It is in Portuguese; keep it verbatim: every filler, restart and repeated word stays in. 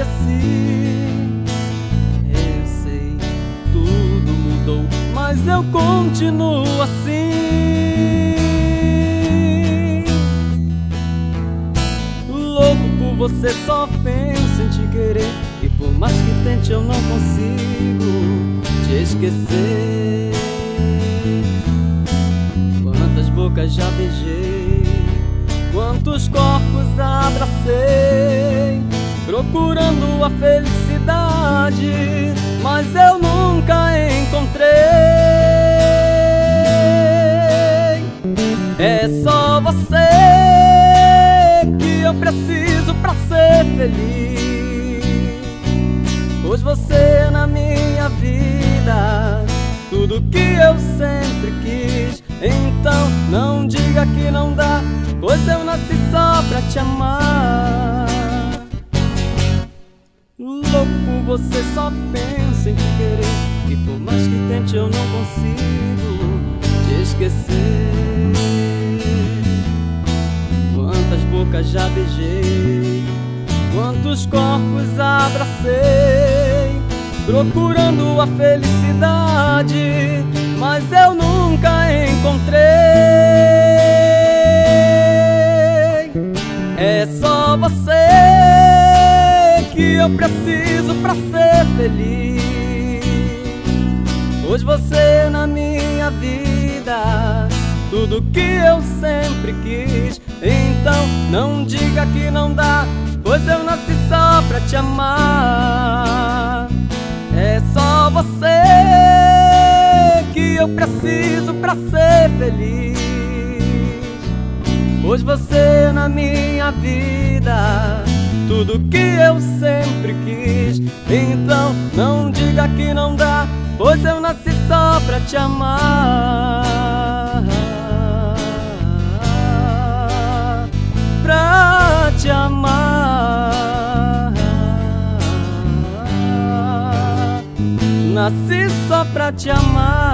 esqueci. Eu sei, tudo mudou, mas eu continuo assim. Louco por você, só penso em te querer, e por mais que tente eu não consigo te esquecer. Quantas bocas já beijei, quantos corpos abracei, procurando a felicidade, mas eu nunca encontrei. É só você que eu preciso pra ser feliz, pois você é na minha vida tudo que eu sempre quis. Então não diga que não dá, pois eu nasci só pra te amar. Louco por você, só penso em te querer, e por mais que tente eu não consigo te esquecer. Quantas bocas já beijei, quantos corpos abracei, procurando a felicidade, mas eu nunca encontrei. É só você que eu preciso pra ser feliz, pois você é na minha vida tudo que eu sempre quis. Então não diga que não dá, pois eu nasci só pra te amar. É só você que eu preciso pra ser feliz, pois você é na minha vida tudo que eu sempre quis. Então não diga que não dá, pois eu nasci só pra te amar. Pra te amar, nasci só pra te amar.